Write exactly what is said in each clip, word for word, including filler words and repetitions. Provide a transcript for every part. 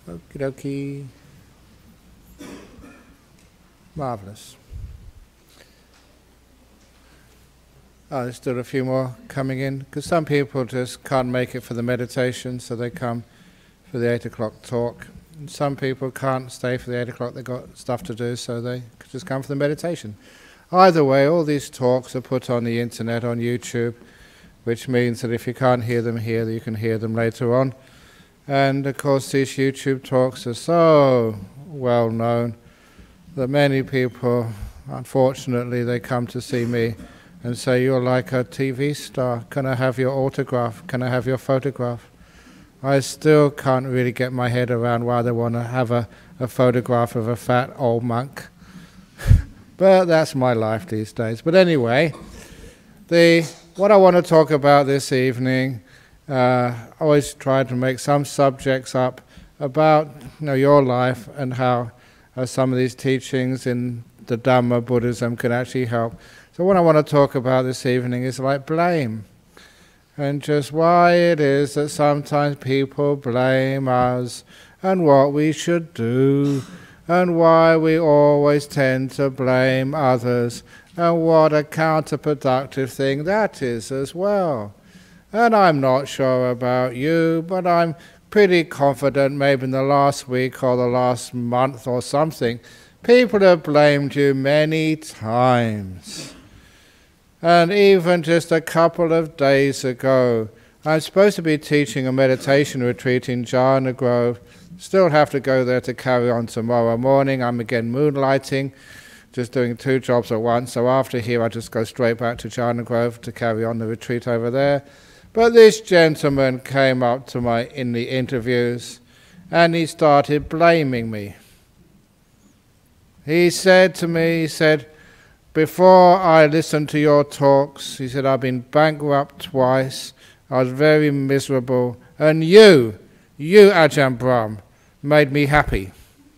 Okie dokie. Marvellous. Oh, there's still a few more coming in, because some people just can't make it for the meditation, so they come for the eight o'clock talk. And some people can't stay for the eight o'clock, they've got stuff to do, so they just come for the meditation. Either way, all these talks are put on the internet, on YouTube, which means that if you can't hear them here, you can hear them later on. And of course these YouTube talks are so well known that many people, unfortunately, they come to see me and say, "You're like a T V star, can I have your autograph, can I have your photograph?" I still can't really get my head around why they want to have a, a photograph of a fat old monk. But that's my life these days. But anyway, the what I want to talk about this evening, uh, I always try to make some subjects up about you know, your life and how uh, some of these teachings in the Dhamma Buddhism can actually help. So what I want to talk about this evening is like blame. And just why it is that sometimes people blame us and what we should do, and why we always tend to blame others, and what a counterproductive thing that is as well. And I'm not sure about you, but I'm pretty confident maybe in the last week or the last month or something, people have blamed you many times. And even just a couple of days ago, I'm supposed to be teaching a meditation retreat in Jhana Grove. Still have to go there to carry on tomorrow morning. I'm again moonlighting, just doing two jobs at once. So after here, I just go straight back to Jhana Grove to carry on the retreat over there. But this gentleman came up to my in the interviews, and he started blaming me. He said to me, he said, "Before I listened to your talks," he said, "I've been bankrupt twice, I was very miserable, and you, you Ajahn Brahm, made me happy."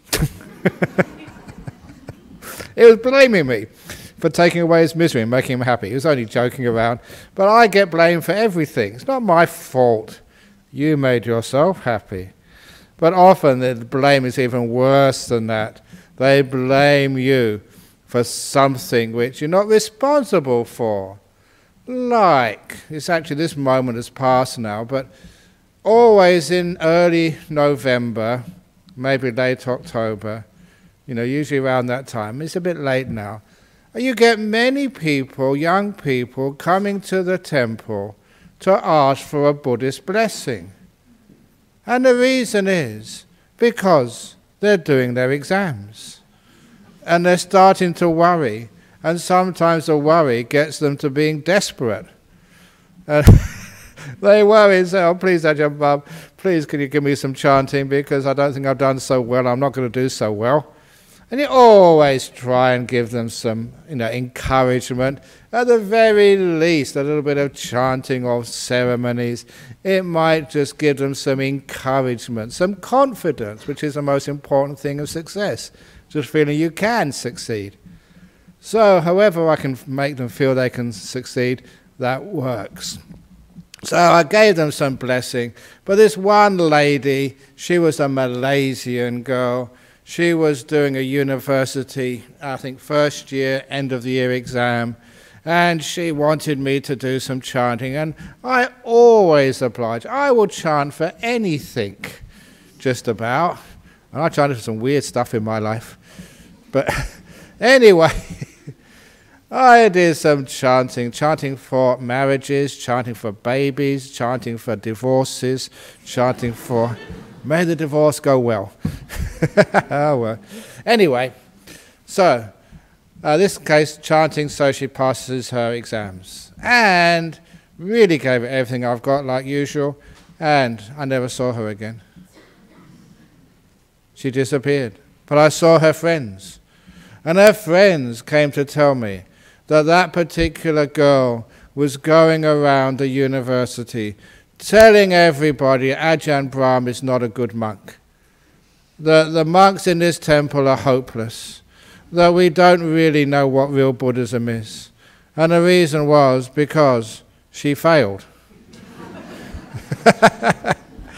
He was blaming me for taking away his misery and making him happy. He was only joking around, but I get blamed for everything. It's not my fault. You made yourself happy. But often the blame is even worse than that. They blame you for something which you're not responsible for. Like, it's actually this moment has passed now, but always in early November, maybe late October, you know, usually around that time, it's a bit late now, you get many people, young people, coming to the temple to ask for a Buddhist blessing. And the reason is because they're doing their exams. And they're starting to worry, and sometimes the worry gets them to being desperate. And they worry and say, "Oh, please, Ajahn Brahm, please can you give me some chanting, because I don't think I've done so well, I'm not going to do so well." And you always try and give them some you know, encouragement, at the very least a little bit of chanting or ceremonies. It might just give them some encouragement, some confidence, which is the most important thing of success. Just feeling you can succeed. So however I can make them feel they can succeed, that works. So I gave them some blessing. But this one lady, she was a Malaysian girl. She was doing a university, I think first year, end of the year exam. And she wanted me to do some chanting. And I always oblige. I will chant for anything, just about. And I chanted for some weird stuff in my life. But anyway, I did some chanting, chanting for marriages, chanting for babies, chanting for divorces, chanting for, may the divorce go well. Oh, well. Anyway, so uh, this case, chanting so she passes her exams. And really gave it everything I've got like usual, and I never saw her again. She disappeared. But I saw her friends. And her friends came to tell me that that particular girl was going around the university telling everybody Ajahn Brahm is not a good monk. That the monks in this temple are hopeless. That we don't really know what real Buddhism is. And the reason was because she failed.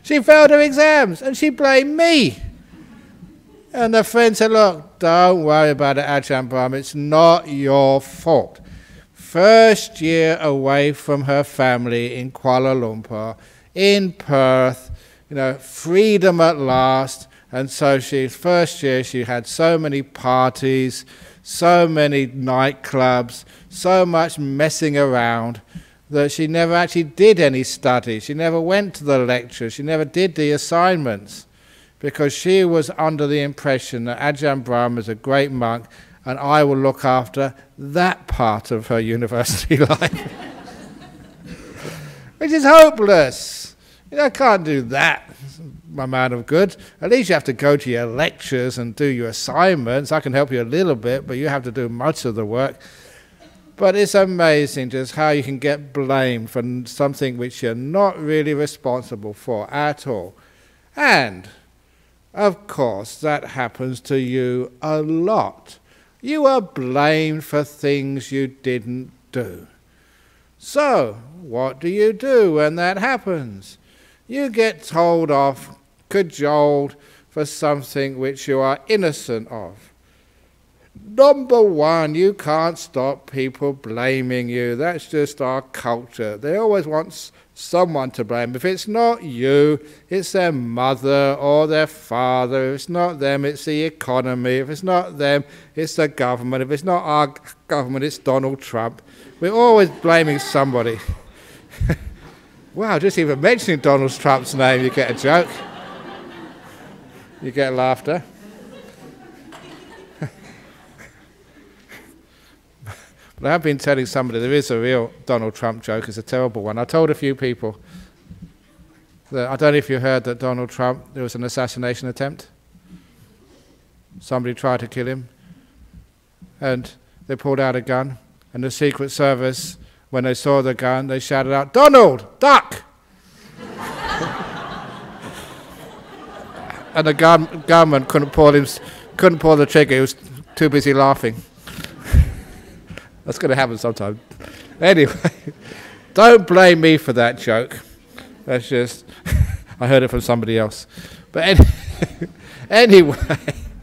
She failed her exams and she blamed me. And the friend said, look, don't worry about it, Ajahn Brahm, it's not your fault. First year away from her family in Kuala Lumpur, in Perth, you know, freedom at last. And so she, first year she had so many parties, so many nightclubs, so much messing around that she never actually did any study. She never went to the lectures. She never did the assignments because she was under the impression that Ajahn Brahm is a great monk and I will look after that part of her university life. Which is hopeless. You know, I can't do that, my man of good. At least you have to go to your lectures and do your assignments. I can help you a little bit, but you have to do much of the work. But it's amazing just how you can get blamed for something which you're not really responsible for at all. And, of course, that happens to you a lot. You are blamed for things you didn't do. So, what do you do when that happens? You get told off, cajoled for something which you are innocent of. Number one, you can't stop people blaming you. That's just our culture. They always want someone to blame. If it's not you, it's their mother or their father. If it's not them, it's the economy. If it's not them, it's the government. If it's not our government, it's Donald Trump. We're always blaming somebody. Wow, just even mentioning Donald Trump's name, you get a joke. You get laughter. But I have been telling somebody there is a real Donald Trump joke. It's a terrible one. I told a few people that, I don't know if you heard that Donald Trump, there was an assassination attempt. Somebody tried to kill him. And they pulled out a gun. And the Secret Service, when they saw the gun, they shouted out, "Donald, duck!" And the gun, gunman couldn't pull, him, couldn't pull the trigger. He was too busy laughing. That's going to happen sometime. Anyway, don't blame me for that joke. That's just, I heard it from somebody else. But any, anyway,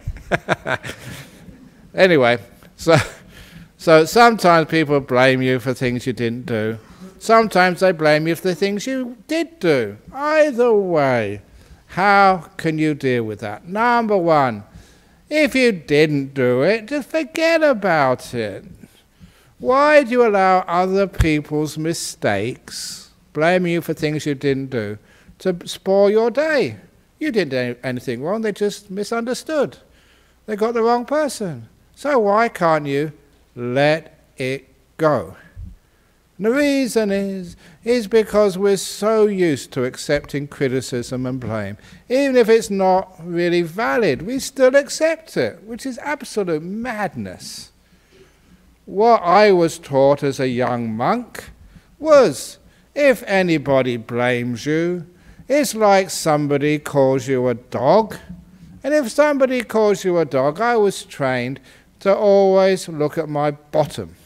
anyway, so, so sometimes people blame you for things you didn't do. Sometimes they blame you for the things you did do. Either way, how can you deal with that? Number one, if you didn't do it, just forget about it. Why do you allow other people's mistakes, blaming you for things you didn't do, to spoil your day? You didn't do anything wrong, they just misunderstood. They got the wrong person. So why can't you let it go? And the reason is, is because we're so used to accepting criticism and blame. Even if it's not really valid, we still accept it, which is absolute madness. What I was taught as a young monk was, if anybody blames you, it's like somebody calls you a dog. And if somebody calls you a dog, I was trained to always look at my bottom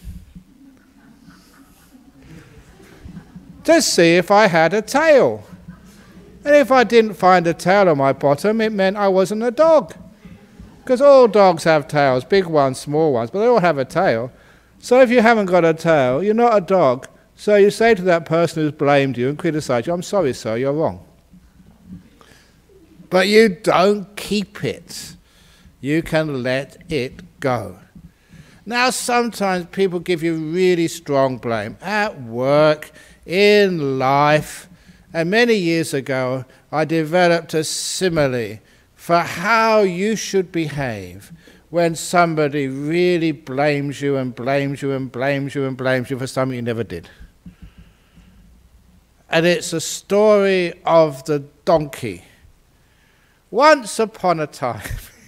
to see if I had a tail. And if I didn't find a tail on my bottom, it meant I wasn't a dog. Because all dogs have tails, big ones, small ones, but they all have a tail. So if you haven't got a tail, you're not a dog. So you say to that person who's blamed you and criticised you, "I'm sorry, sir, you're wrong." But you don't keep it. You can let it go. Now, sometimes people give you really strong blame at work, in life. And many years ago, I developed a simile for how you should behave when somebody really blames you and blames you and blames you and blames you for something you never did. And it's a story of the donkey. Once upon a time,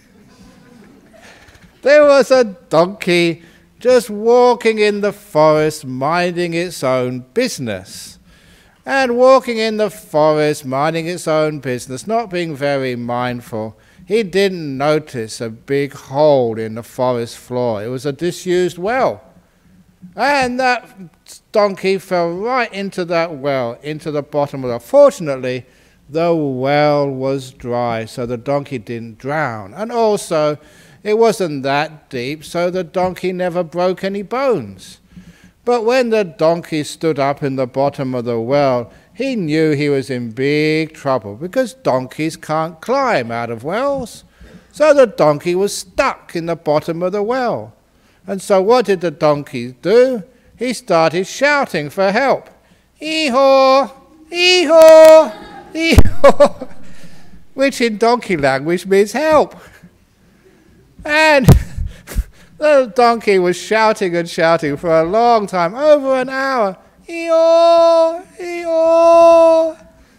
there was a donkey just walking in the forest, minding its own business. And walking in the forest, minding its own business, not being very mindful, he didn't notice a big hole in the forest floor. It was a disused well. And that donkey fell right into that well, into the bottom of it. Fortunately, the well was dry, so the donkey didn't drown. And also, it wasn't that deep, so the donkey never broke any bones. But when the donkey stood up in the bottom of the well, he knew he was in big trouble, because donkeys can't climb out of wells. So the donkey was stuck in the bottom of the well. And so what did the donkey do? He started shouting for help. Ee-haw! Ee-haw! Ee-haw! Which in donkey language means help. And the donkey was shouting and shouting for a long time, over an hour. Ee-haw! Ee-haw!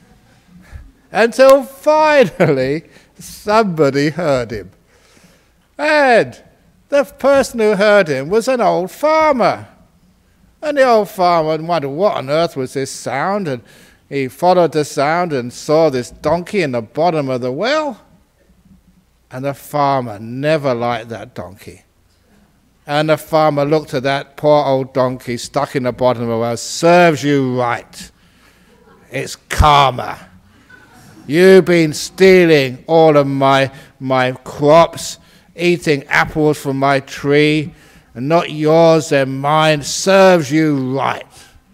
Until finally somebody heard him. And the person who heard him was an old farmer. And the old farmer wondered what on earth was this sound, and he followed the sound and saw this donkey in the bottom of the well. And the farmer never liked that donkey. And the farmer looked at that poor old donkey stuck in the bottom of the well. Serves you right. It's karma. You've been stealing all of my, my crops, eating apples from my tree, and not yours, they're mine. Serves you right.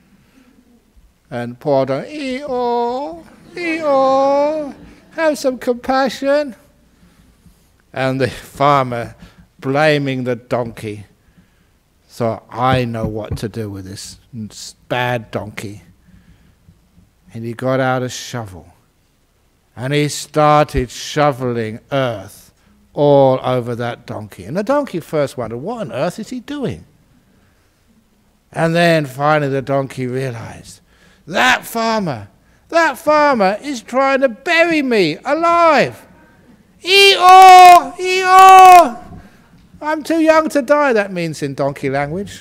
And poor donkey, ee-haw, ee-haw, have some compassion. And the farmer, blaming the donkey, thought, I know what to do with this bad donkey. And he got out a shovel, and he started shoveling earth all over that donkey. And the donkey first wondered, what on earth is he doing? And then finally the donkey realized, that farmer, that farmer is trying to bury me alive. Ee-haw! Ee-haw! I'm too young to die, that means in donkey language.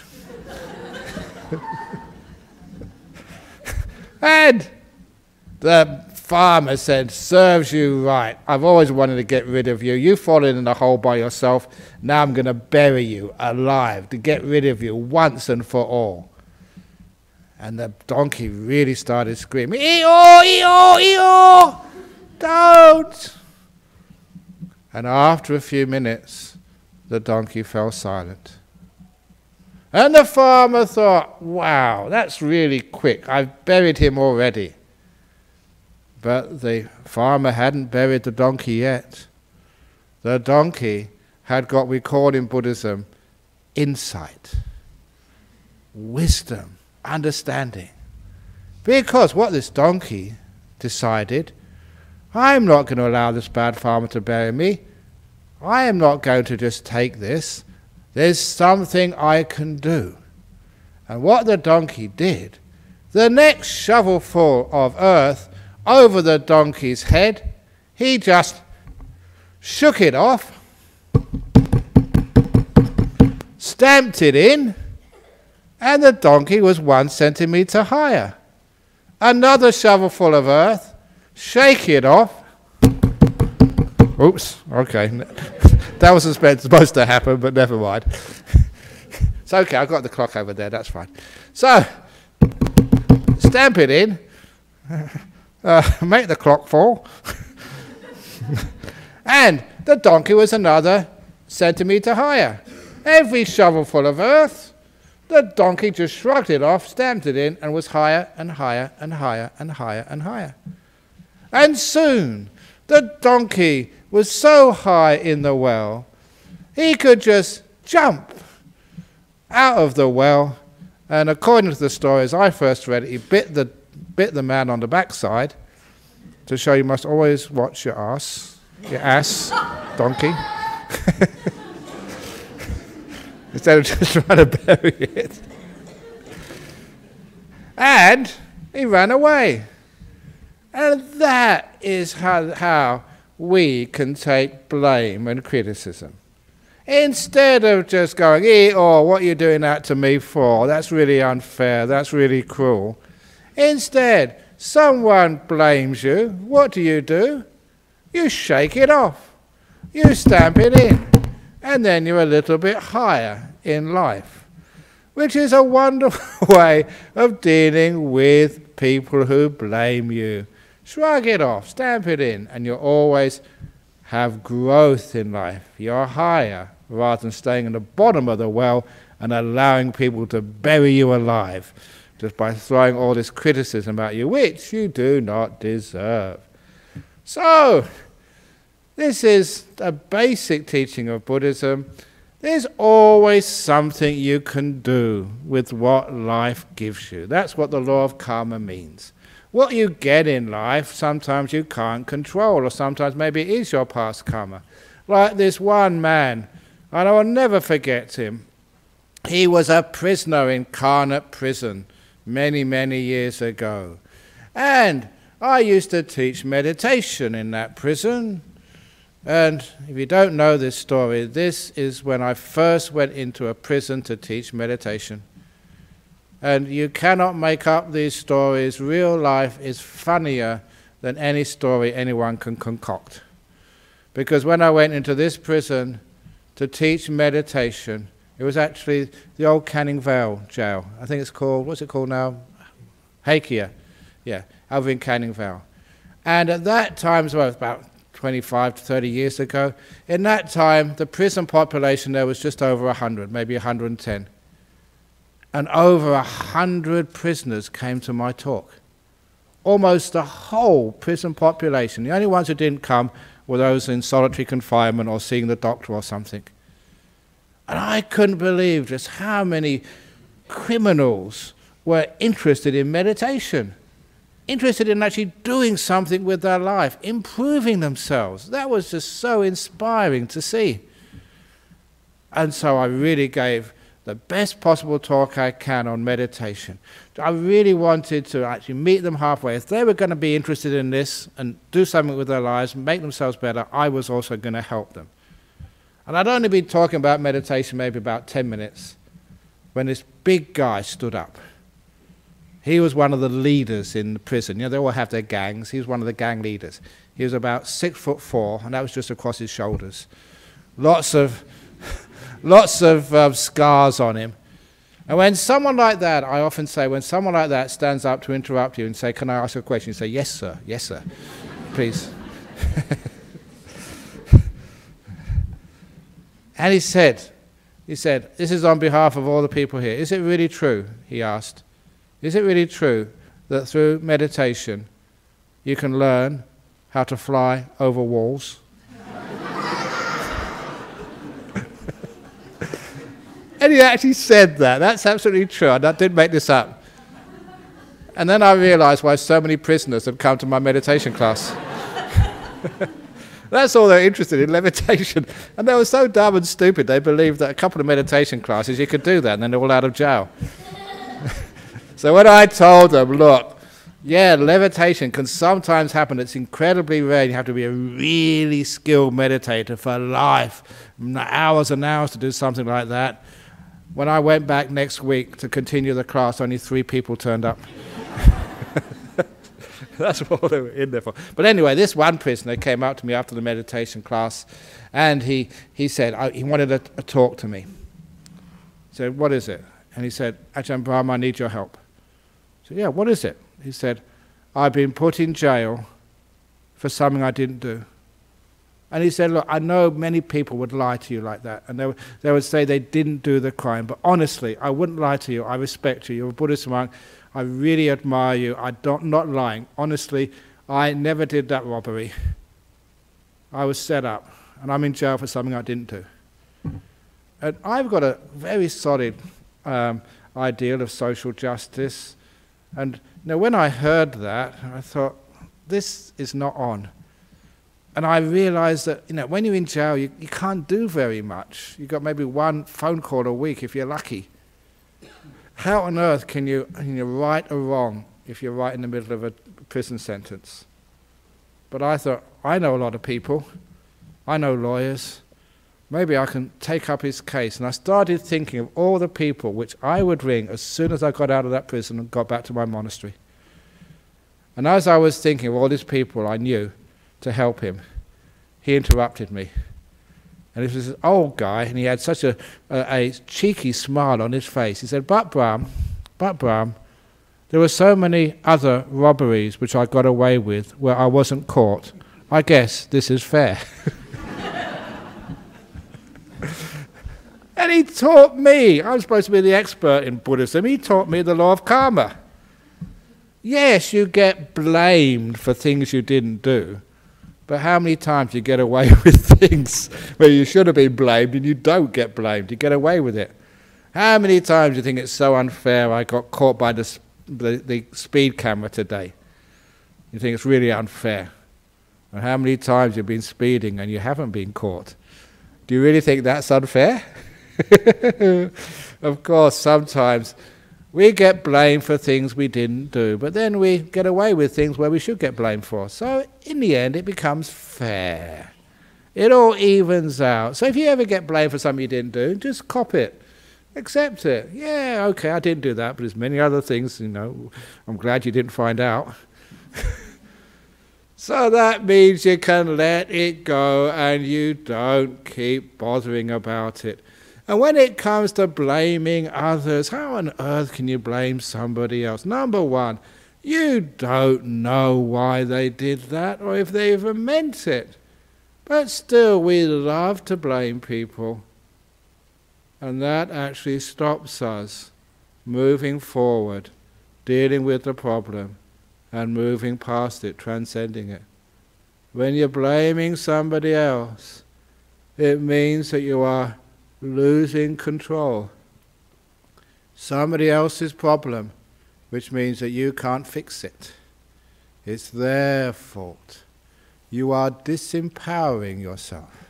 And the farmer said, serves you right. I've always wanted to get rid of you. You've fallen in the hole by yourself. Now I'm going to bury you alive to get rid of you once and for all. And the donkey really started screaming, ee-haw, ee-haw, ee-haw! Don't! And after a few minutes, the donkey fell silent. And the farmer thought, wow, that's really quick. I've buried him already. But the farmer hadn't buried the donkey yet. The donkey had got, we call in Buddhism, insight, wisdom, understanding. Because what this donkey decided, I'm not going to allow this bad farmer to bury me. I am not going to just take this. There's something I can do. And what the donkey did, the next shovelful of earth over the donkey's head, he just shook it off, stamped it in, and the donkey was one centimetre higher. Another shovelful of earth, shake it off. Oops, okay. That was supposed to happen, but never mind. It's okay, I've got the clock over there, that's fine. So, stamp it in, uh, make the clock fall, and the donkey was another centimetre higher. Every shovelful of earth, the donkey just shrugged it off, stamped it in, and was higher and higher and higher and higher and higher. And soon, the donkey was so high in the well, he could just jump out of the well, and according to the story as I first read it, he bit the, bit the man on the backside to show you must always watch your ass, your ass, donkey, instead of just trying to bury it. And he ran away. And that is how, how we can take blame and criticism. Instead of just going, eh, oh, what are you doing that to me for? That's really unfair. That's really cruel. Instead, someone blames you. What do you do? You shake it off. You stamp it in. And then you're a little bit higher in life, which is a wonderful way of dealing with people who blame you. Shrug it off, stamp it in, and you'll always have growth in life. You're higher rather than staying in the bottom of the well and allowing people to bury you alive just by throwing all this criticism at you, which you do not deserve. So, this is a basic teaching of Buddhism. There's always something you can do with what life gives you. That's what the law of karma means. What you get in life, sometimes you can't control, or sometimes maybe it is your past karma. Like this one man, and I will never forget him. He was a prisoner in Karnat prison many, many years ago. And I used to teach meditation in that prison. And if you don't know this story, this is when I first went into a prison to teach meditation. And you cannot make up these stories. Real life is funnier than any story anyone can concoct. Because when I went into this prison to teach meditation, it was actually the old Canning Vale jail. I think it's called, what's it called now? Hakea. Yeah, over in Canning Vale. And at that time, well, about twenty-five to thirty years ago, in that time, the prison population there was just over one hundred, maybe one hundred ten. And over one hundred prisoners came to my talk. Almost the whole prison population. The only ones who didn't come were those in solitary confinement or seeing the doctor or something. And I couldn't believe just how many criminals were interested in meditation, interested in actually doing something with their life, improving themselves. That was just so inspiring to see. And so I really gave the best possible talk I can on meditation. I really wanted to actually meet them halfway. If they were going to be interested in this and do something with their lives, make themselves better, I was also going to help them. And I'd only been talking about meditation maybe about ten minutes when this big guy stood up. He was one of the leaders in the prison. You know, they all have their gangs. He was one of the gang leaders. He was about six foot four, and that was just across his shoulders. Lots of, lots of um, scars on him. And when someone like that, I often say, when someone like that stands up to interrupt you and say, "Can I ask a question?" You say, "Yes, sir. Yes, sir. Please." And he said, he said, "This is on behalf of all the people here. Is it really true?" he asked. "Is it really true that through meditation you can learn how to fly over walls?" And he actually said that. That's absolutely true. I didn't make this up. And then I realized why so many prisoners had come to my meditation class. That's all they're interested in, levitation. And they were so dumb and stupid, they believed that a couple of meditation classes, you could do that, and then they're all out of jail. So when I told them, look, yeah, levitation can sometimes happen. It's incredibly rare. You have to be a really skilled meditator for life, hours and hours to do something like that. When I went back next week to continue the class, only three people turned up. That's what they were in there for. But anyway, this one prisoner came up to me after the meditation class, and he, he said, I, he wanted a, a talk to me. He said, "What is it?" And he said, "Ajahn Brahm, I need your help." I said, "Yeah, what is it?" He said, "I've been put in jail for something I didn't do." And he said, "Look, I know many people would lie to you like that, and they, they would say they didn't do the crime, but honestly, I wouldn't lie to you. I respect you. You're a Buddhist monk. I really admire you. I'm not, not lying. Honestly, I never did that robbery. I was set up, and I'm in jail for something I didn't do." And I've got a very solid um, ideal of social justice. And you know, when I heard that, I thought, this is not on. And I realized that, you know, when you're in jail, you, you can't do very much. You've got maybe one phone call a week if you're lucky. How on earth can you, can you right or wrong if you're right in the middle of a prison sentence? But I thought, I know a lot of people. I know lawyers. Maybe I can take up his case. And I started thinking of all the people which I would ring as soon as I got out of that prison and got back to my monastery. And as I was thinking of all these people I knew to help him, he interrupted me. And it was this old guy, and he had such a, a, a cheeky smile on his face. He said, "But Brahm, but Brahm, There were so many other robberies which I got away with where I wasn't caught. I guess this is fair. And he taught me, I'm supposed to be the expert in Buddhism, he taught me the law of karma. Yes, you get blamed for things you didn't do, but how many times you get away with things where you should have been blamed and you don't get blamed, you get away with it? How many times do you think it's so unfair I got caught by the, the, the speed camera today? You think it's really unfair. And how many times you've been speeding and you haven't been caught? Do you really think that's unfair? Of course, sometimes we get blamed for things we didn't do, but then we get away with things where we should get blamed for. So in the end, it becomes fair. It all evens out. So if you ever get blamed for something you didn't do, just cop it. Accept it. Yeah, okay, I didn't do that, but there's many other things, you know, I'm glad you didn't find out. So that means you can let it go and you don't keep bothering about it. And when it comes to blaming others, how on earth can you blame somebody else? Number one, you don't know why they did that or if they even meant it. But still, we love to blame people. And that actually stops us moving forward, dealing with the problem, and moving past it, transcending it. When you're blaming somebody else, it means that you are losing control. Somebody else's problem, which means that you can't fix it. It's their fault. You are disempowering yourself.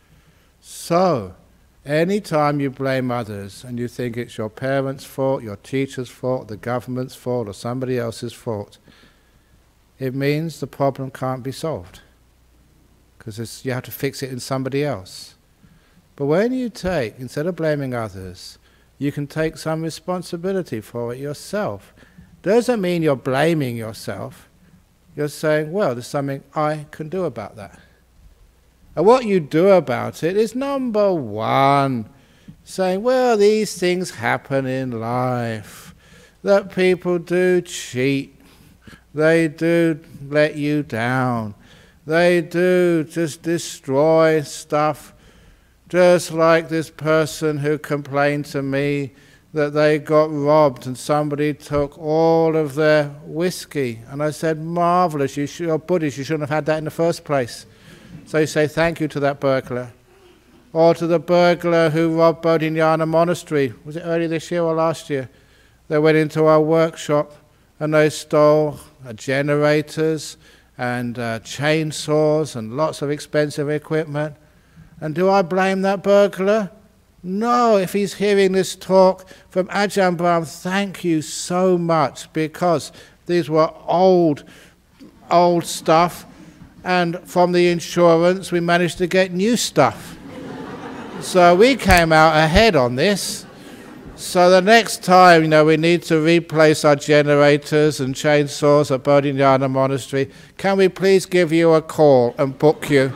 So, anytime you blame others and you think it's your parents' fault, your teacher's fault, the government's fault, or somebody else's fault, it means the problem can't be solved, because you have to fix it in somebody else. But when you take, instead of blaming others, you can take some responsibility for it yourself. Doesn't mean you're blaming yourself. You're saying, well, there's something I can do about that. And what you do about it is, number one, saying, well, these things happen in life, that people do cheat, they do let you down, they do just destroy stuff. Just like this person who complained to me that they got robbed and somebody took all of their whiskey. And I said, marvelous, you should, you're Buddhist, you shouldn't have had that in the first place. So you say thank you to that burglar. Or to the burglar who robbed Bodhinyana Monastery. Was it early this year or last year? They went into our workshop and they stole uh, generators and uh, chainsaws and lots of expensive equipment. And do I blame that burglar? No, if he's hearing this talk from Ajahn Brahm, thank you so much, because these were old, old stuff, and from the insurance we managed to get new stuff. So we came out ahead on this. So the next time, you know, we need to replace our generators and chainsaws at Bodhinyana Monastery, can we please give you a call and book you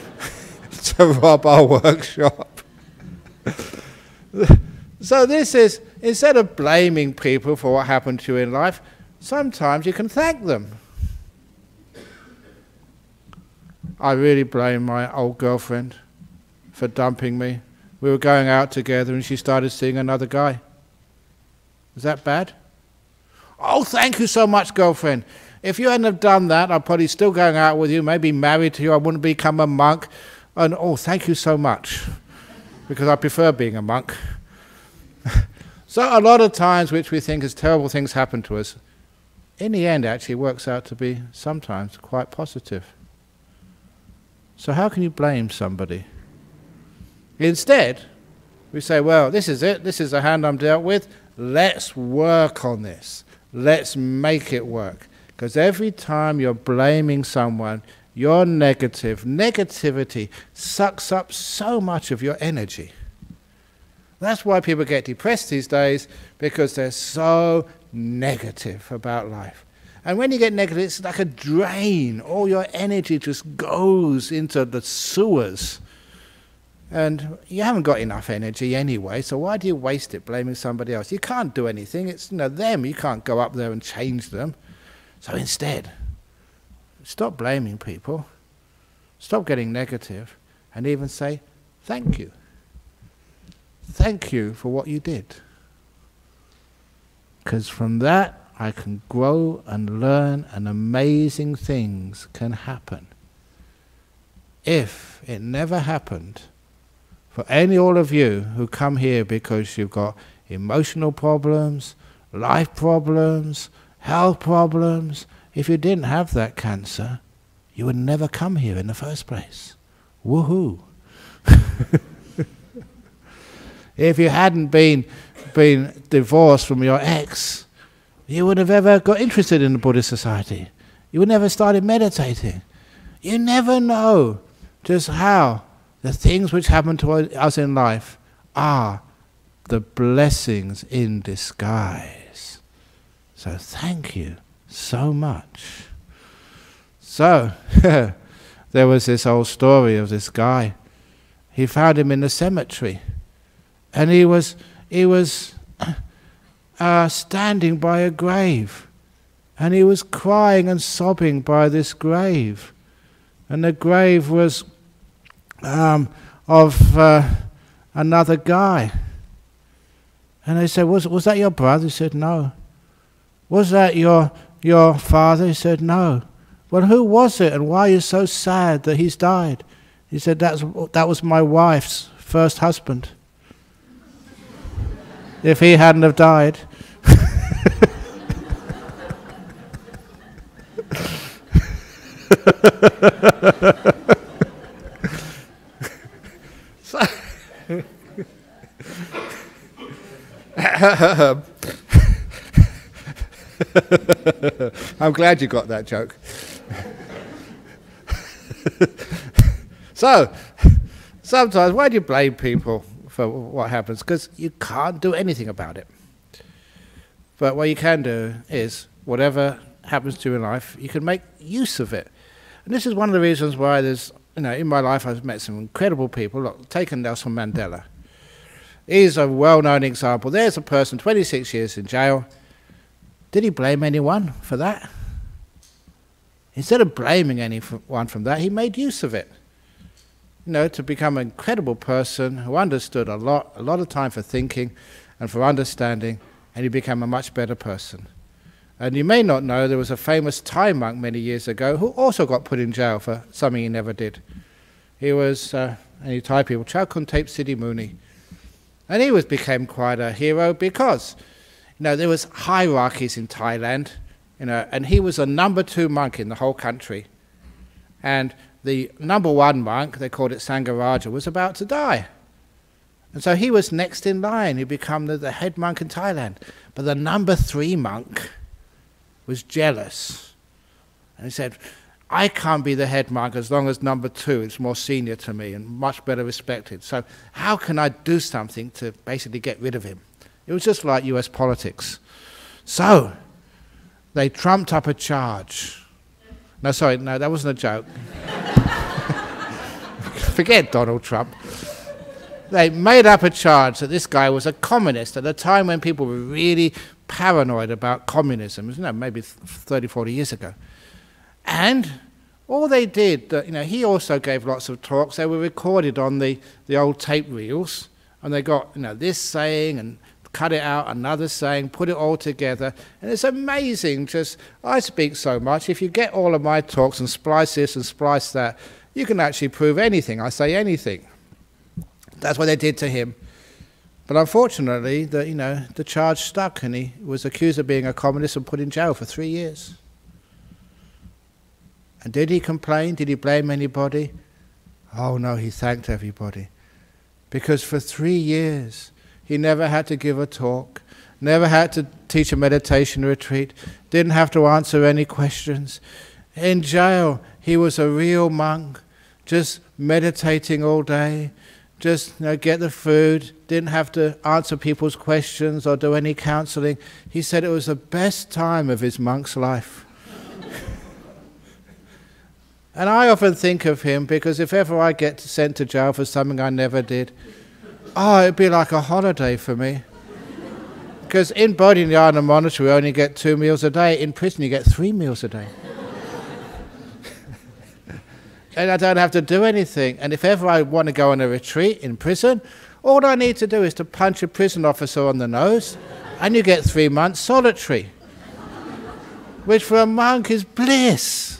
to rob our workshop? So this is, instead of blaming people for what happened to you in life, sometimes you can thank them. I really blame my old girlfriend for dumping me. We were going out together and she started seeing another guy. Is that bad? Oh, thank you so much, girlfriend. If you hadn't have done that, I'd probably still going out with you, maybe married to you, I wouldn't become a monk. And oh, thank you so much, because I prefer being a monk. So a lot of times which we think as terrible things happen to us, in the end actually works out to be sometimes quite positive. So how can you blame somebody? Instead, we say, well, this is it, this is the hand I'm dealt with, let's work on this, let's make it work. Because every time you're blaming someone, your negative, negativity sucks up so much of your energy. That's why people get depressed these days, because they're so negative about life. And when you get negative, it's like a drain. All your energy just goes into the sewers. And you haven't got enough energy anyway, so why do you waste it blaming somebody else? You can't do anything. It's, you know, them. You can't go up there and change them. So instead, stop blaming people. Stop getting negative, and even say, thank you. Thank you for what you did. Because from that, I can grow and learn, and amazing things can happen. If it never happened, for any all of you who come here because you've got emotional problems, life problems, health problems, if you didn't have that cancer, you would never come here in the first place. Woohoo! If you hadn't been, been divorced from your ex, you wouldn't have ever got interested in the Buddhist society. You would never started meditating. You never know just how the things which happen to us in life are the blessings in disguise. So thank you so much. So, there was this old story of this guy. He found him in the cemetery. And he was, he was uh, standing by a grave. And he was crying and sobbing by this grave. And the grave was um, of uh, another guy. And they said, was, was that your brother? He said, no. Was that your, your father? He said, no. Well, who was it, and why are you so sad that he's died? He said, That's, that was my wife's first husband. If he hadn't have died. So I'm glad you got that joke. So, sometimes, why do you blame people for what happens? Because you can't do anything about it. But what you can do is, whatever happens to you in life, you can make use of it. And this is one of the reasons why there's, you know, in my life I've met some incredible people. Look, take Nelson Mandela. He's a well-known example. There's a person, twenty-six years in jail. Did he blame anyone for that? Instead of blaming anyone from that, he made use of it. You know, to become an incredible person who understood a lot, a lot of time for thinking and for understanding, and he became a much better person. And you may not know, there was a famous Thai monk many years ago who also got put in jail for something he never did. He was, uh, any Thai people, Chao Kuntep Siddhimuni. And he was became quite a hero because, you know, there was hierarchies in Thailand, you know, and he was a number two monk in the whole country. And the number one monk, they called it Sangaraja, was about to die. And so he was next in line. He'd become the, the head monk in Thailand. But the number three monk was jealous. And he said, I can't be the head monk as long as number two is more senior to me and much better respected. So how can I do something to basically get rid of him? It was just like U S politics. So they trumped up a charge. No, sorry, no, that wasn't a joke. Forget Donald Trump. They made up a charge that this guy was a communist at a time when people were really paranoid about communism, you know, maybe thirty, forty years ago. And all they did, uh, you know, he also gave lots of talks. They were recorded on the, the old tape reels, and they got, you know, this saying and cut it out, another saying, put it all together. And it's amazing, just, I speak so much. If you get all of my talks and splice this and splice that, you can actually prove anything. I say anything. That's what they did to him. But unfortunately, the, you know, the charge stuck, and he was accused of being a communist and put in jail for three years. And did he complain? Did he blame anybody? Oh no, he thanked everybody. Because for three years, he never had to give a talk, never had to teach a meditation retreat, didn't have to answer any questions. In jail, he was a real monk, just meditating all day, just, you know, get the food, didn't have to answer people's questions or do any counseling. He said it was the best time of his monk's life. And I often think of him because if ever I get sent to jail for something I never did, oh, it'd be like a holiday for me. Because in Bodhinyana Monastery, we only get two meals a day. In prison, you get three meals a day. And I don't have to do anything. And if ever I want to go on a retreat in prison, all I need to do is to punch a prison officer on the nose, and you get three months solitary, which for a monk is bliss.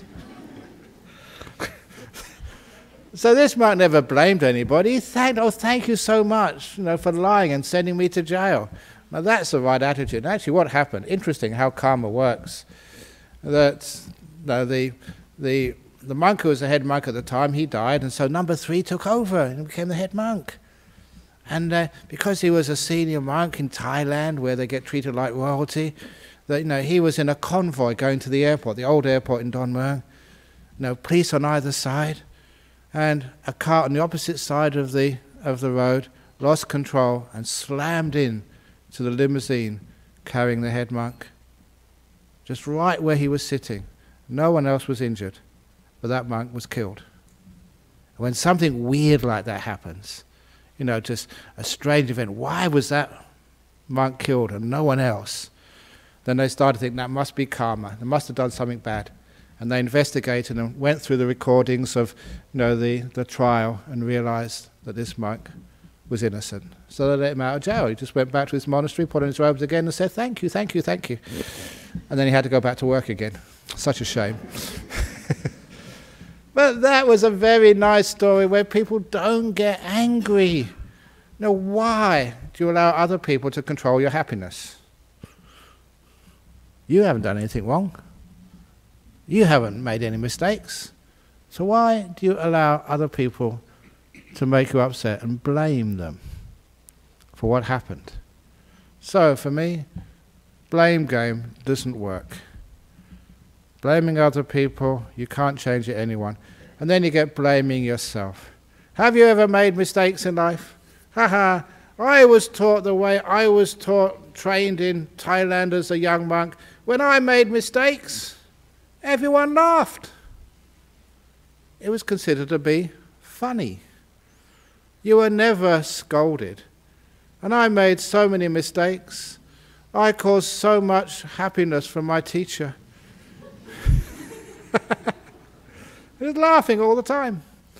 So this monk never blamed anybody. He thanked, oh, thank you so much, you know, for lying and sending me to jail. Now that's the right attitude. Actually, what happened? Interesting how karma works. That no, the the the monk who was the head monk at the time, he died, and so number three took over and became the head monk. And uh, because he was a senior monk in Thailand, where they get treated like royalty, that you know he was in a convoy going to the airport, the old airport in Don Mueang. You know, police on either side, and a car on the opposite side of the of the road lost control and slammed in to the limousine carrying the head monk, just right where he was sitting. No one else was injured, but that monk was killed. When something weird like that happens, you know, just a strange event, why was that monk killed and no one else? Then they started to think that must be karma. They must have done something bad. And they investigated and went through the recordings of, you know, the, the trial and realized that this monk was innocent. So they let him out of jail. He just went back to his monastery, put on his robes again and said, thank you, thank you, thank you. And then he had to go back to work again. Such a shame. But that was a very nice story where people don't get angry. Now, why do you allow other people to control your happiness? You haven't done anything wrong. You haven't made any mistakes. So why do you allow other people to make you upset and blame them for what happened? So for me, blame game doesn't work. Blaming other people, you can't change it anyone. And then you get blaming yourself. Have you ever made mistakes in life? Haha, I was taught the way I was taught, trained in Thailand as a young monk. When I made mistakes, everyone laughed. It was considered to be funny. You were never scolded. And I made so many mistakes. I caused so much happiness from my teacher. He was laughing all the time.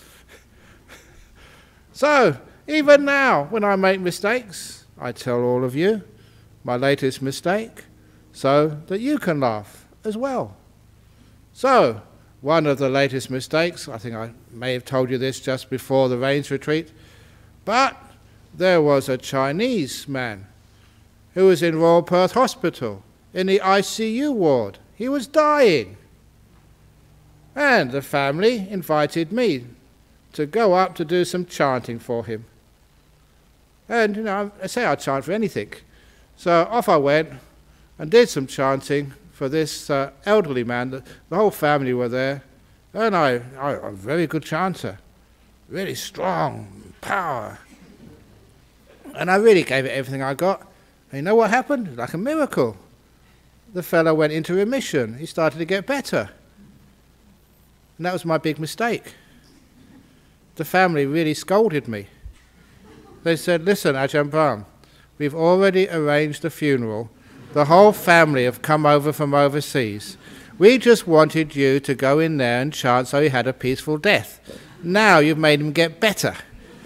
So, even now, when I make mistakes, I tell all of you my latest mistake so that you can laugh as well. So, one of the latest mistakes, I think I may have told you this just before the Rains retreat, but there was a Chinese man who was in Royal Perth Hospital in the I C U ward. He was dying. And the family invited me to go up to do some chanting for him. And, you know, I say I'd chant for anything. So off I went and did some chanting for this uh, elderly man. The, the whole family were there. And I, I, I'm a very good chanter. Really strong, power. And I really gave it everything I got. And you know what happened? Like a miracle. The fellow went into remission. He started to get better. And that was my big mistake. The family really scolded me. They said, listen, Ajahn Brahm, we've already arranged a funeral. The whole family have come over from overseas. We just wanted you to go in there and chant so he had a peaceful death. Now you've made him get better.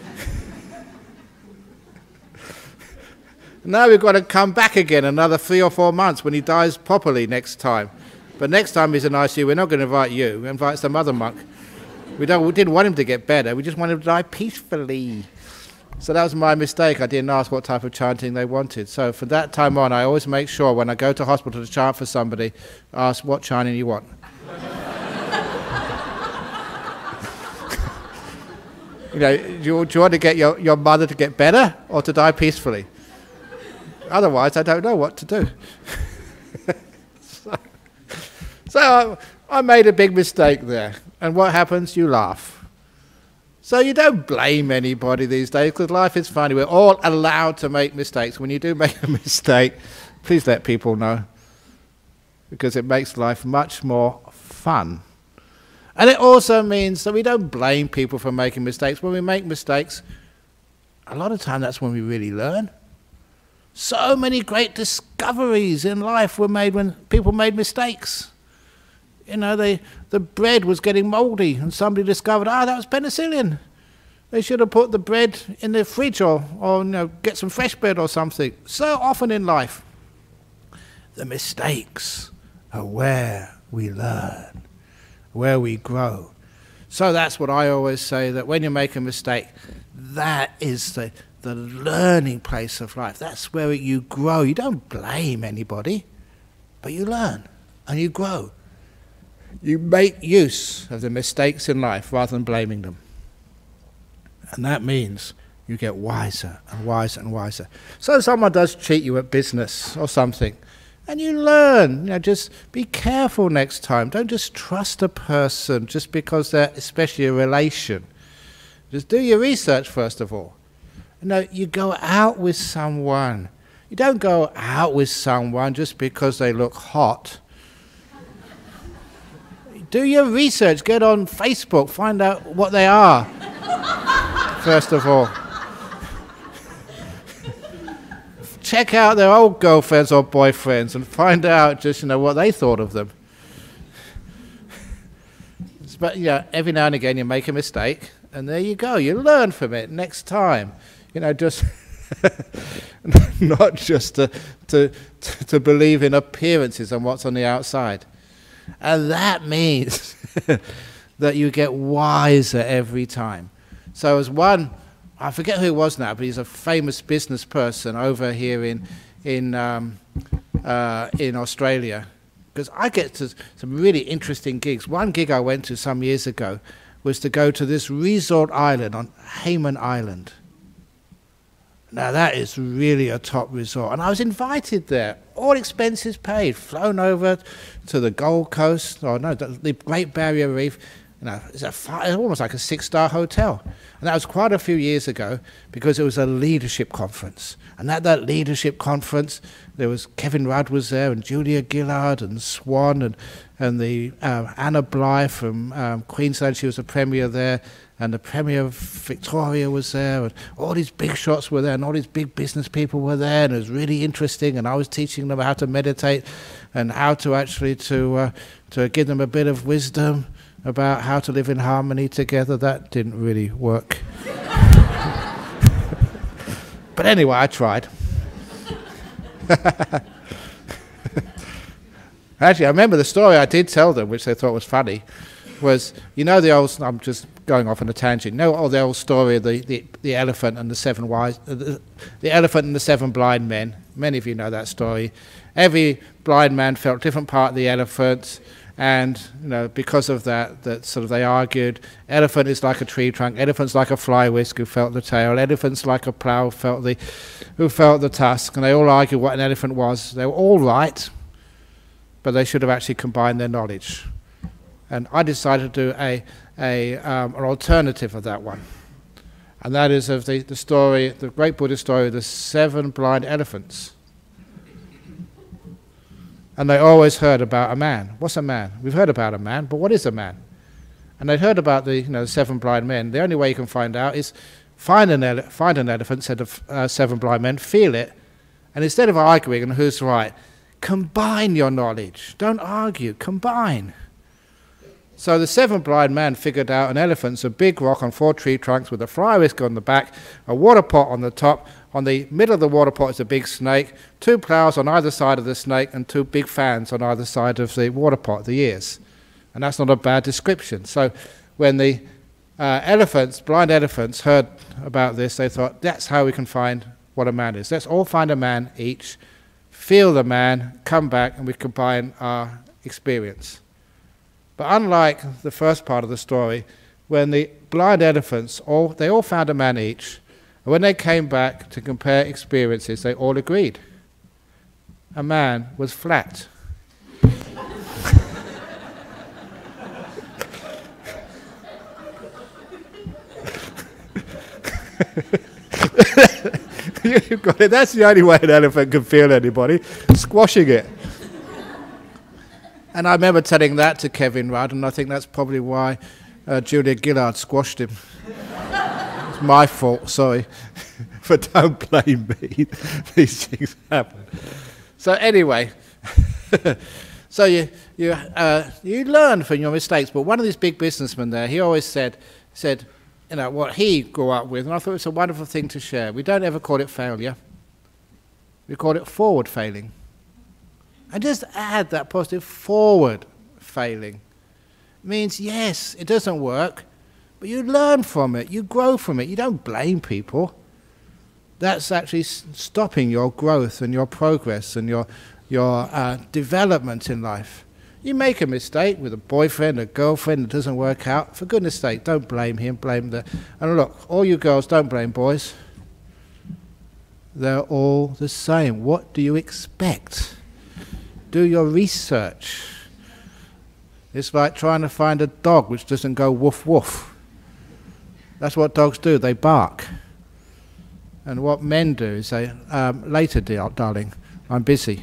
Now we've got to come back again another three or four months when he dies properly next time. But next time he's in I C U, we're not going to invite you. We invite some other monk. We, don't, we didn't want him to get better. We just wanted him to die peacefully. So that was my mistake. I didn't ask what type of chanting they wanted. So from that time on, I always make sure when I go to hospital to chant for somebody, ask what chanting you want. You know, do you, do you want to get your, your mother to get better or to die peacefully? Otherwise, I don't know what to do. so so I, I made a big mistake there. And what happens? You laugh. So you don't blame anybody these days because life is funny. We're all allowed to make mistakes. When you do make a mistake, please let people know because it makes life much more fun. And it also means that we don't blame people for making mistakes. When we make mistakes, a lot of time that's when we really learn. So many great discoveries in life were made when people made mistakes. You know, they, the bread was getting moldy, and somebody discovered, ah, that was penicillin. They should have put the bread in the fridge, or, or you know, get some fresh bread or something. So often in life, the mistakes are where we learn, where we grow. So that's what I always say, that when you make a mistake, that is the, the learning place of life. That's where you grow. You don't blame anybody, but you learn and you grow. You make use of the mistakes in life rather than blaming them. And that means you get wiser and wiser and wiser. So someone does cheat you at business or something, and you learn. You know, just be careful next time. Don't just trust a person just because they're especially a relation. Just do your research first of all. You know, you go out with someone. You don't go out with someone just because they look hot. Do your research. Get on Facebook. Find out what they are. First of all. Check out their old girlfriends or boyfriends and find out just, you know, what they thought of them. But, yeah, every now and again you make a mistake, and there you go. You learn from it next time. You know, just not just to, to, to believe in appearances and what's on the outside. And that means that you get wiser every time. So as one, I forget who it was now, but he's a famous business person over here in in um, uh, in Australia. Because I get to some really interesting gigs. One gig I went to some years ago was to go to this resort island on Hayman Island. Now that is really a top resort, and I was invited there, all expenses paid, flown over to the Gold Coast, or no, the Great Barrier Reef. You know, it's a five, almost like a six-star hotel. And that was quite a few years ago because it was a leadership conference. And at that leadership conference, there was Kevin Rudd was there, and Julia Gillard, and Swan, and and the um, Anna Bligh from um, Queensland. She was the premier there, and the premier of Victoria was there, and all these big shots were there, and all these big business people were there, and it was really interesting. And I was teaching them how to meditate, and how to actually to uh, to give them a bit of wisdom about how to live in harmony together. That didn't really work. But anyway, I tried. Actually, I remember the story I did tell them, which they thought was funny, was, you know the old, I'm just going off on a tangent, you know oh, the old story of the, the, the elephant and the seven wise, uh, the, the elephant and the seven blind men. Many of you know that story. Every blind man felt a different part of the elephant, and you know, because of that, that sort of they argued. Elephant is like a tree trunk. Elephant's like a fly whisk who felt the tail. Elephant's like a plough felt the, who felt the tusk. And they all argued what an elephant was. They were all right, but they should have actually combined their knowledge. And I decided to do a, a um, an alternative of that one, and that is of the, the story, the great Buddhist story of the seven blind elephants. And they always heard about a man. What's a man? We've heard about a man, but what is a man? And they'd heard about the, you know, the seven blind men. The only way you can find out is find an, ele find an elephant, said the uh, seven blind men, feel it, and instead of arguing on who's right, combine your knowledge. Don't argue, combine. So the seven blind men figured out an elephant's a big rock on four tree trunks with a fly whisk on the back, a water pot on the top. On the middle of the water pot is a big snake, two ploughs on either side of the snake, and two big fans on either side of the water pot, the ears. And that's not a bad description. So when the uh, elephants, blind elephants, heard about this, they thought, that's how we can find what a man is. Let's all find a man each, feel the man, come back, and we combine our experience. But unlike the first part of the story, when the blind elephants, all they all found a man each, and when they came back to compare experiences, they all agreed. A man was flat. You've got it. That's the only way an elephant can feel anybody, squashing it. And I remember telling that to Kevin Rudd, and I think that's probably why uh, Julia Gillard squashed him. It's my fault, sorry. But don't blame me. These things happen. So anyway, so you you uh, you learn from your mistakes. But one of these big businessmen there, he always said said, you know, what he grew up with, and I thought it was a wonderful thing to share. We don't ever call it failure. We call it forward failing. And just add that positive forward failing. It means, yes, it doesn't work, but you learn from it, you grow from it, you don't blame people. That's actually s stopping your growth and your progress and your, your uh, development in life. You make a mistake with a boyfriend, a girlfriend, it doesn't work out, for goodness sake, don't blame him, blame the... And look, all you girls, don't blame boys. They're all the same. What do you expect? Do your research. It's like trying to find a dog which doesn't go woof woof. That's what dogs do, they bark. And what men do is say, um, later, dear, darling, I'm busy.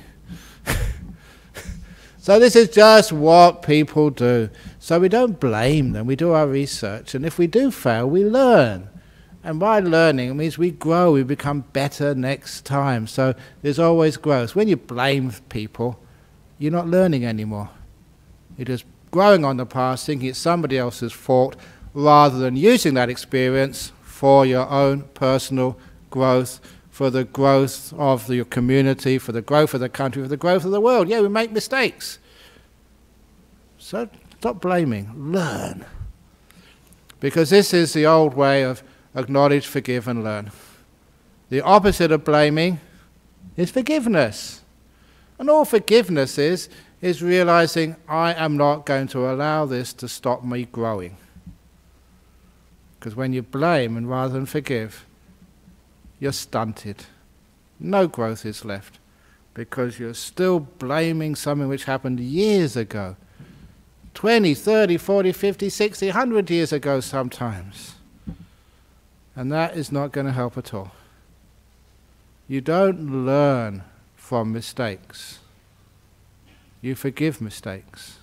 So this is just what people do. So we don't blame them, we do our research, and if we do fail, we learn. And by learning, it means we grow, we become better next time. So there's always growth. When you blame people, you're not learning anymore. You're just growing on the past, thinking it's somebody else's fault, rather than using that experience for your own personal growth, for the growth of your community, for the growth of the country, for the growth of the world. Yeah, we make mistakes. So stop blaming, learn. Because this is the old way of acknowledge, forgive, and learn. The opposite of blaming is forgiveness. And all forgiveness is, is realizing I am not going to allow this to stop me growing. Because when you blame and rather than forgive, you're stunted. No growth is left because you're still blaming something which happened years ago. twenty, thirty, forty, fifty, sixty, one hundred years ago sometimes. And that is not going to help at all. You don't learn from mistakes. You forgive mistakes.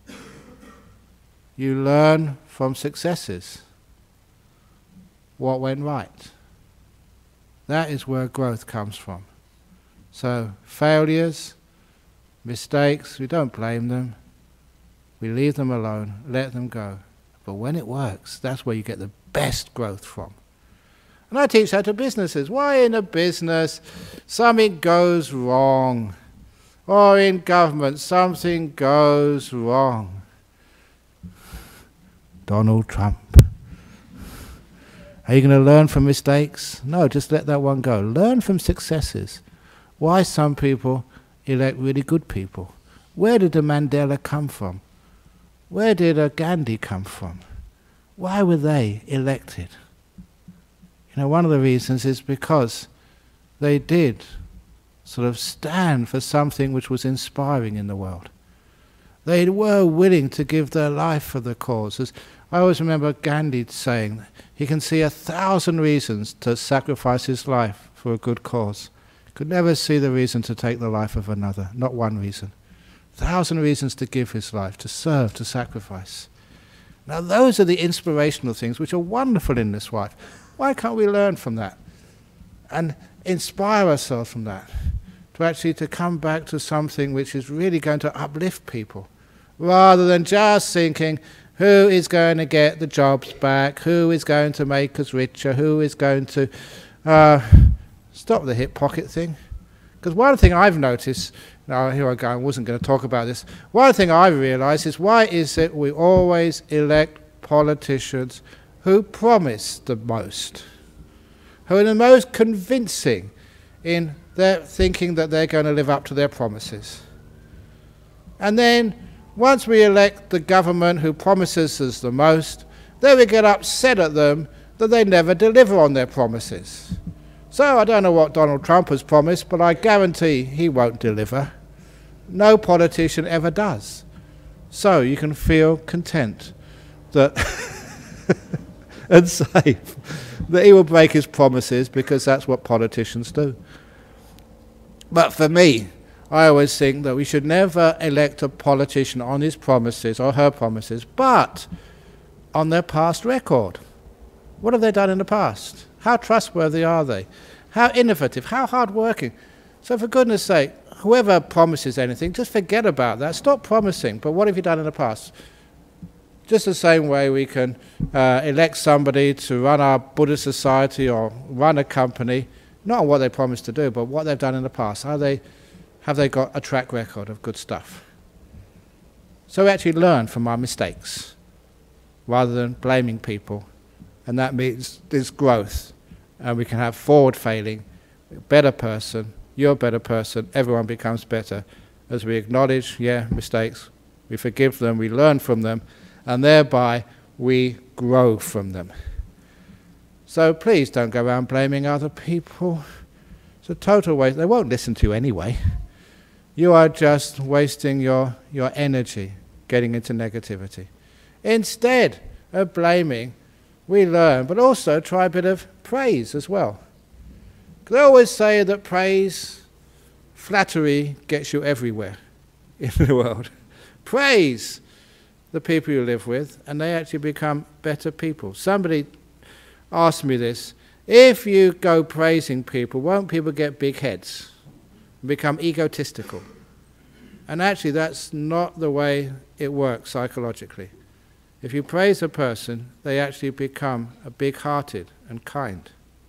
You learn from successes. What went right? That is where growth comes from. So failures, mistakes, we don't blame them. We leave them alone, let them go. But when it works, that's where you get the best growth from. And I teach that to businesses. Why in a business something goes wrong? Or in government something goes wrong? Donald Trump. Are you going to learn from mistakes? No, just let that one go. Learn from successes. Why some people elect really good people? Where did a Mandela come from? Where did a Gandhi come from? Why were they elected? You know, one of the reasons is because they did sort of stand for something which was inspiring in the world. They were willing to give their life for the cause. As I always remember Gandhi saying he can see a thousand reasons to sacrifice his life for a good cause. Could never see the reason to take the life of another, not one reason. A thousand reasons to give his life, to serve, to sacrifice. Now those are the inspirational things which are wonderful in this life. Why can't we learn from that and inspire ourselves from that? To actually to come back to something which is really going to uplift people, rather than just thinking, who is going to get the jobs back? Who is going to make us richer? Who is going to uh, stop the hip pocket thing? Because one thing I've noticed, now here I go, I wasn't going to talk about this. One thing I realised is why is it we always elect politicians who promise the most, who are the most convincing in their thinking that they're going to live up to their promises. And then once we elect the government who promises us the most, then we get upset at them that they never deliver on their promises. So I don't know what Donald Trump has promised, but I guarantee he won't deliver. No politician ever does. So you can feel content that and safe that he will break his promises, because that's what politicians do. But for me, I always think that we should never elect a politician on his promises or her promises, but on their past record. What have they done in the past? How trustworthy are they? How innovative? How hard-working? So for goodness sake, whoever promises anything, just forget about that. Stop promising. But what have you done in the past? Just the same way we can uh, elect somebody to run our Buddhist society or run a company, not on what they promised to do, but what they've done in the past. How they, have they got a track record of good stuff? So we actually learn from our mistakes rather than blaming people. And that means there's growth. And we can have forward failing, a better person, you're a better person, everyone becomes better. As we acknowledge, yeah, mistakes, we forgive them, we learn from them, and thereby we grow from them. So please don't go around blaming other people. It's a total waste. They won't listen to you anyway. You are just wasting your, your energy getting into negativity. Instead of blaming, we learn, but also try a bit of praise as well. They always say that praise, flattery gets you everywhere in the world. Praise the people you live with, and they actually become better people. Somebody asked me this: if you go praising people, won't people get big heads and become egotistical? And actually that's not the way it works psychologically. If you praise a person, they actually become a big-hearted and kind.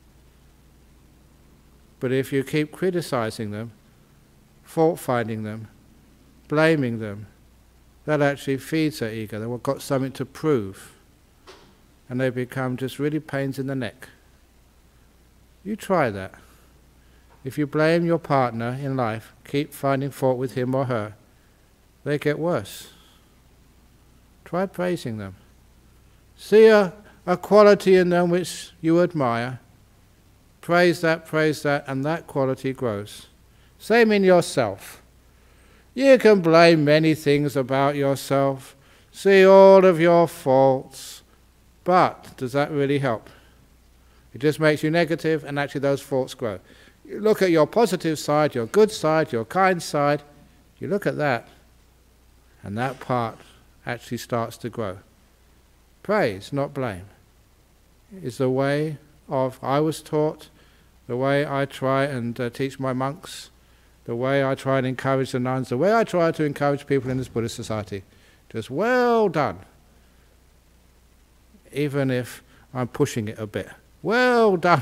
But if you keep criticizing them, fault-finding them, blaming them, that actually feeds their ego. They've got something to prove. And they become just really pains in the neck. You try that. If you blame your partner in life, keep finding fault with him or her, they get worse. Try praising them. See a, a quality in them which you admire. Praise that, praise that, and that quality grows. Same in yourself. You can blame many things about yourself, see all of your faults, but does that really help? It just makes you negative, and actually those faults grow. You look at your positive side, your good side, your kind side, you look at that, and that part actually starts to grow. Praise, not blame, is the way of, I was taught, the way I try and uh, teach my monks, the way I try and encourage the nuns, the way I try to encourage people in this Buddhist society. Just well done. Even if I'm pushing it a bit. Well done.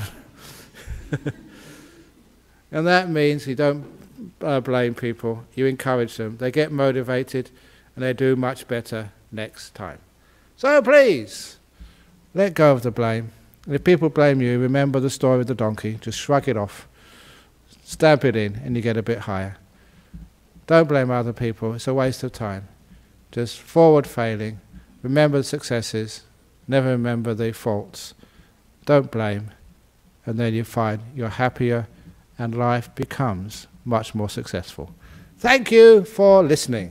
And that means you don't uh, blame people, you encourage them. They get motivated and they do much better next time. So please, let go of the blame. And if people blame you, remember the story of the donkey. Just shrug it off. Stamp it in and you get a bit higher. Don't blame other people. It's a waste of time. Just forward failing. Remember the successes. Never remember the faults. Don't blame. And then you find you're happier and life becomes much more successful. Thank you for listening.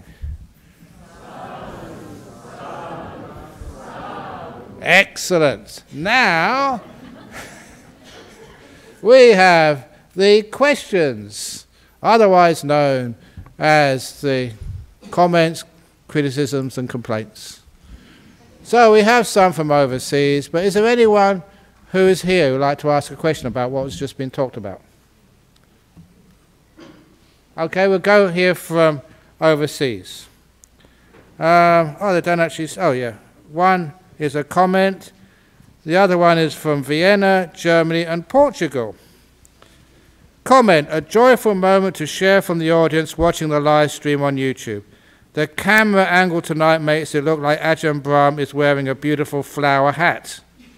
Excellent. Now we have the questions, otherwise known as the comments, criticisms and complaints. So we have some from overseas, but is there anyone who is here who would like to ask a question about what has just been talked about? Okay, we'll go here from overseas. Um, oh, they don't actually, oh yeah. One is a comment. The other one is from Vienna, Germany and Portugal. Comment, a joyful moment to share from the audience watching the live stream on YouTube. The camera angle tonight makes it look like Ajahn Brahm is wearing a beautiful flower hat.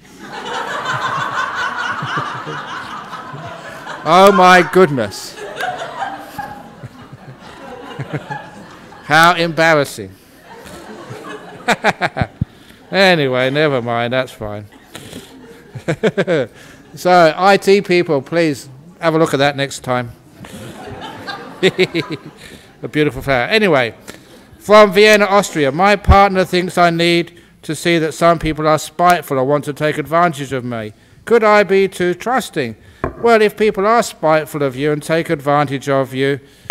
Oh my goodness. How embarrassing. Anyway, never mind, that's fine. So, I T people, please have a look at that next time. A beautiful flower. Anyway, from Vienna, Austria, my partner thinks I need to see that some people are spiteful or want to take advantage of me. Could I be too trusting? Well, if people are spiteful of you and take advantage of you,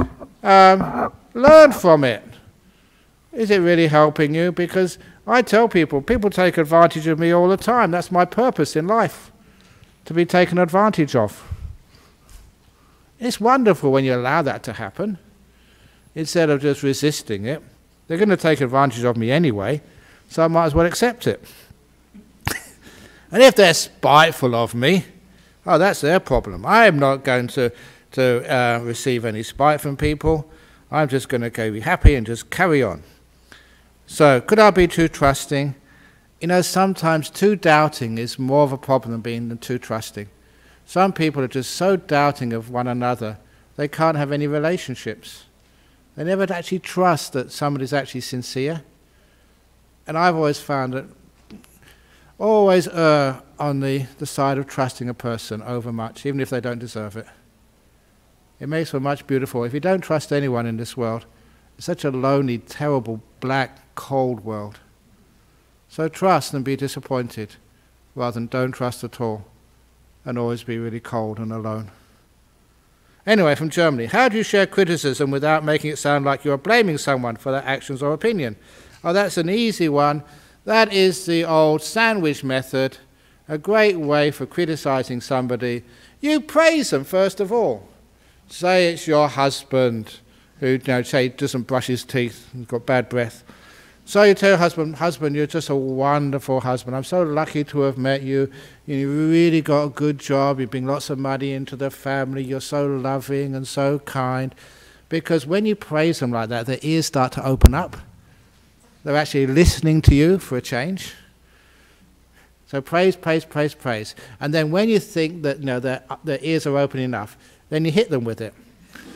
Um, learn from it. Is it really helping you? Because I tell people, people take advantage of me all the time. That's my purpose in life, to be taken advantage of. It's wonderful when you allow that to happen, instead of just resisting it. They're going to take advantage of me anyway, so I might as well accept it. And if they're spiteful of me, oh, that's their problem. I am not going to, to uh, receive any spite from people. I'm just going to go be happy and just carry on. So, could I be too trusting? You know, sometimes too doubting is more of a problem than being than too trusting. Some people are just so doubting of one another, they can't have any relationships. They never actually trust that somebody's actually sincere. And I've always found that always err on the, the side of trusting a person over much, even if they don't deserve it. It makes for much beautiful. If you don't trust anyone in this world, it's such a lonely, terrible, black, cold world. So trust and be disappointed, rather than don't trust at all and always be really cold and alone. Anyway, from Germany, how do you share criticism without making it sound like you're blaming someone for their actions or opinion? Oh, that's an easy one. That is the old sandwich method, a great way for criticizing somebody. You praise them first of all. Say it's your husband who, you know, say doesn't brush his teeth, he's got bad breath. So you tell your husband, husband, you're just a wonderful husband. I'm so lucky to have met you. You really got a good job. You bring lots of money into the family. You're so loving and so kind. Because when you praise them like that, their ears start to open up. They're actually listening to you for a change. So praise, praise, praise, praise. And then when you think that, you know, their, their ears are open enough, then you hit them with it.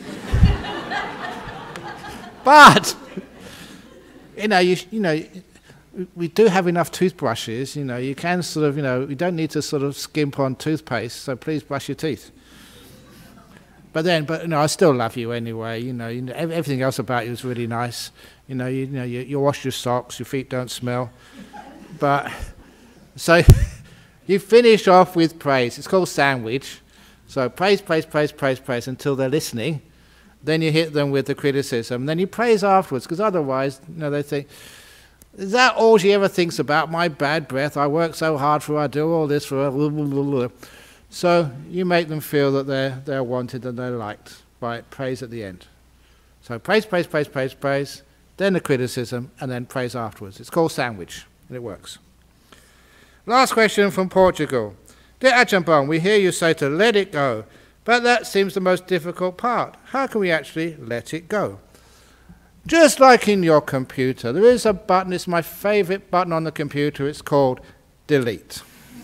But, you know, you, you know, we do have enough toothbrushes. You know, you can sort of, you know, you don't need to sort of skimp on toothpaste, so please brush your teeth. But then, but you know, I still love you anyway. You know, you know everything else about you is really nice. You know, you, you know, you, you wash your socks, your feet don't smell. But so you finish off with praise. It's called sandwich. So praise, praise, praise, praise, praise until they're listening. Then you hit them with the criticism. Then you praise afterwards, because otherwise, you know, they think, is that all she ever thinks about? My bad breath. I work so hard for her. I do all this for her. So you make them feel that they're, they're wanted and they're liked by praise at the end. So praise, praise, praise, praise, praise, then the criticism, and then praise afterwards. It's called sandwich, and it works. Last question from Portugal. Dear Ajahn Brahm, we hear you say to let it go, but that seems the most difficult part. How can we actually let it go? Just like in your computer, there is a button, it's my favorite button on the computer, it's called delete.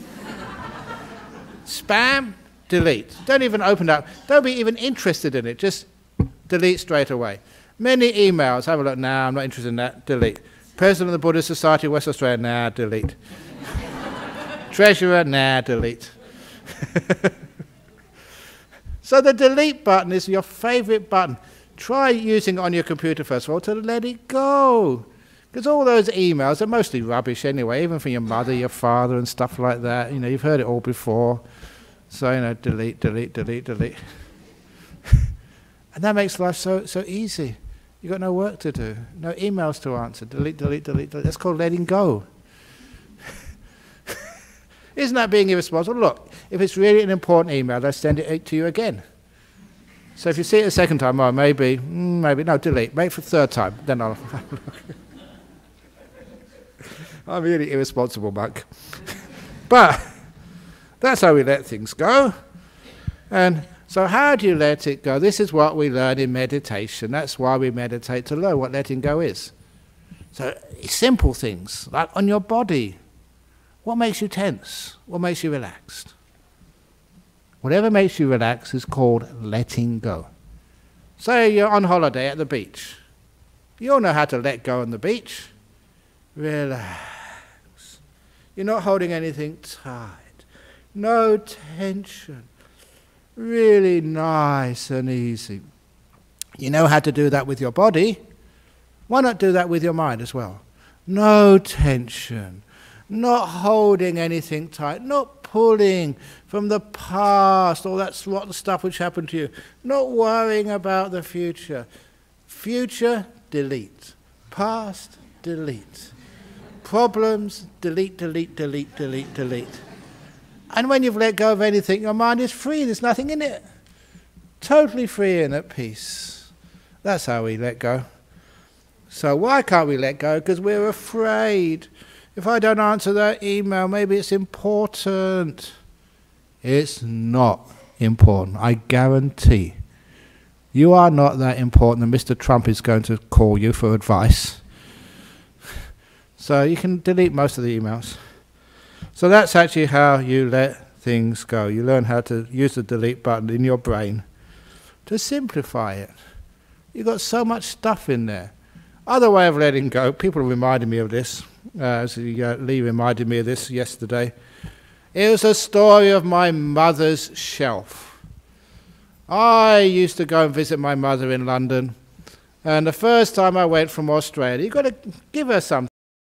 Spam, delete. Don't even open it up. Don't be even interested in it. Just delete straight away. Many emails, have a look, nah, I'm not interested in that, delete. President of the Buddhist Society of West Australia, nah, delete. Treasurer, nah, delete. So the delete button is your favorite button. Try using it on your computer first of all to let it go. Because all those emails are mostly rubbish anyway, even from your mother, your father and stuff like that. You know, you've heard it all before. So, you know, delete, delete, delete, delete. And that makes life so, so easy. You've got no work to do, no emails to answer. Delete, delete, delete, delete. That's called letting go. Isn't that being irresponsible? Look, if it's really an important email, they'll send it to you again. So if you see it a second time, oh, maybe, mm, maybe, no, delete. Wait for the third time, then I'll have a look. I'm really irresponsible, monk. But that's how we let things go. And so how do you let it go? This is what we learn in meditation. That's why we meditate, to learn what letting go is. So simple things, like on your body. What makes you tense? What makes you relaxed? Whatever makes you relax is called letting go. Say you're on holiday at the beach. You all know how to let go on the beach. Relax. You're not holding anything tight. No tension. Really nice and easy. You know how to do that with your body. Why not do that with your mind as well? No tension. Not holding anything tight, not pulling from the past, all that rotten stuff which happened to you, not worrying about the future. Future, delete. Past, delete. Problems, delete, delete, delete, delete, delete. And when you've let go of anything, your mind is free. There's nothing in it. Totally free and at peace. That's how we let go. So why can't we let go? Because we're afraid. If I don't answer that email, maybe it's important. It's not important, I guarantee. You are not that important that Mister Trump is going to call you for advice. So you can delete most of the emails. So that's actually how you let things go. You learn how to use the delete button in your brain to simplify it. You've got so much stuff in there. Other way of letting go, people reminded me of this. Uh, as uh, Lee reminded me of this yesterday. It was a story of my mother's shelf. I used to go and visit my mother in London, and the first time I went from Australia, you've got to give her something.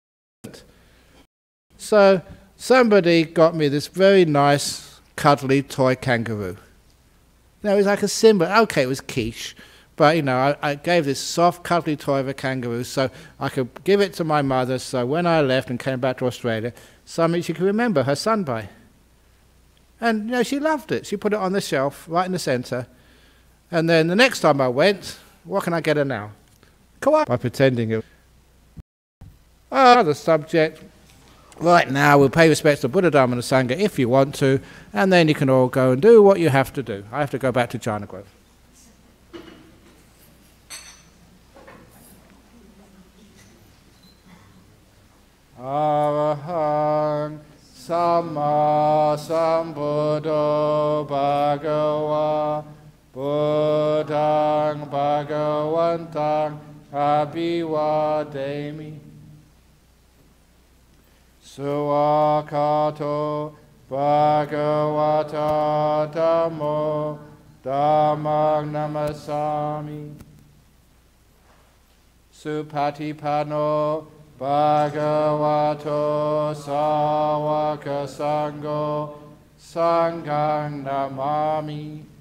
So somebody got me this very nice, cuddly toy kangaroo. You know, it was like a symbol. Okay, it was quiche, but you know, I, I gave this soft, cuddly toy of a kangaroo so I could give it to my mother, so when I left and came back to Australia, something she could remember her son by. And you know, she loved it. She put it on the shelf, right in the centre. And then the next time I went, what can I get her now? Koala. By pretending it. Another subject. Right now, we'll pay respects to Buddha, Dharma and Sangha if you want to, and then you can all go and do what you have to do. I have to go back to China Grove. Arahang Samma Sambuddho Bhagava Buddhang Bhagavantang Abhivademi Suwakato Bhagavata Dhammo Dhammang Namasami Supatipano Bhagavato Sāvaka Sangho Sanghang Namami